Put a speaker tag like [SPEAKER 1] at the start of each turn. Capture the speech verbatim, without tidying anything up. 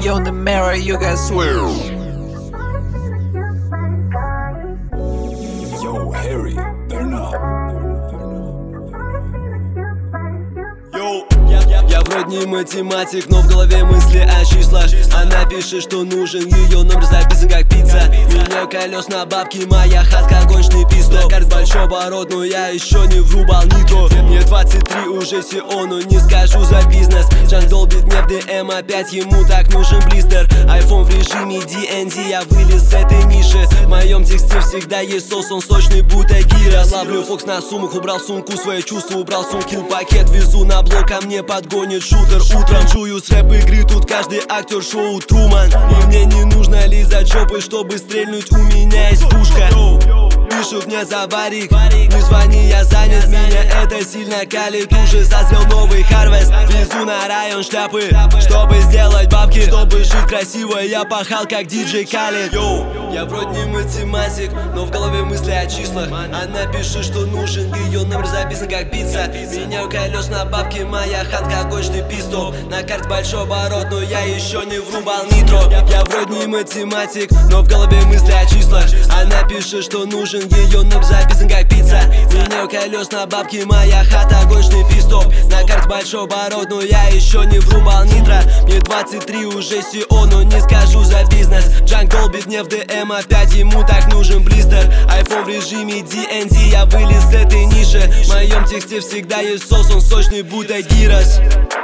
[SPEAKER 1] You in the mirror, you got swear.
[SPEAKER 2] Yo, Harry, turn up.
[SPEAKER 3] Йоу, я, я, я вроде не математик, но в голове мысли о числах. Она пишет, что нужен ее номер записан как пицца. Меня колес на бабки, моя хатка гоночный пистол. Карт большой оборот, но я еще не врубал нитро. Мне двадцать три уже Сиону, не скажу за бизнес. Джанк долбит мне в ДМ опять, ему так нужен блистер. Айфон в режиме ди эн ди, я вылез с этой ниши. В моем тексте всегда есть соус, он сочный, будто гира. Ловлю фокс на суммах, убрал сумку, свои чувства убрал сумки. Пакет везу на блок, ко мне подгонит шутер утром. Чую с рэп игры, тут каждый актер шоу Труман. И мне не нужно лизать жопы, чтобы стрельнуть, у меня есть пушка. Пишут мне за варик, не звони, я занят, меня это сильно калит. Уже созрел новый харвест, везу на район шляпы, чтобы сделать бабки, чтобы жить красиво, я пахал как диджей Калед. Йоу, я вроде не математик, но в голове мысли о числах. Она пишет, что нужен ее номер записан как пицца. Меняю колес на бабки, моя хатка гоночный пистол. На карте большой оборот, но я еще не врубал нитро. Я вроде не математик, но в голове мысли о числах. Она пишет, что нужен ее номер записан как пицца. Меняю колес на бабки, моя хата гоночный пистол. На карте большой оборот, но я еще не врубал нитро. Мне двадцать три уже Сиону, не скажу за бизнес. Джанк долбит мне в ДМ опять, ему так нужен блистер. Айфон в режиме ди эн ди, я вылез с этой ниши. В моем тексте всегда есть соус, он сочный, будто гирос.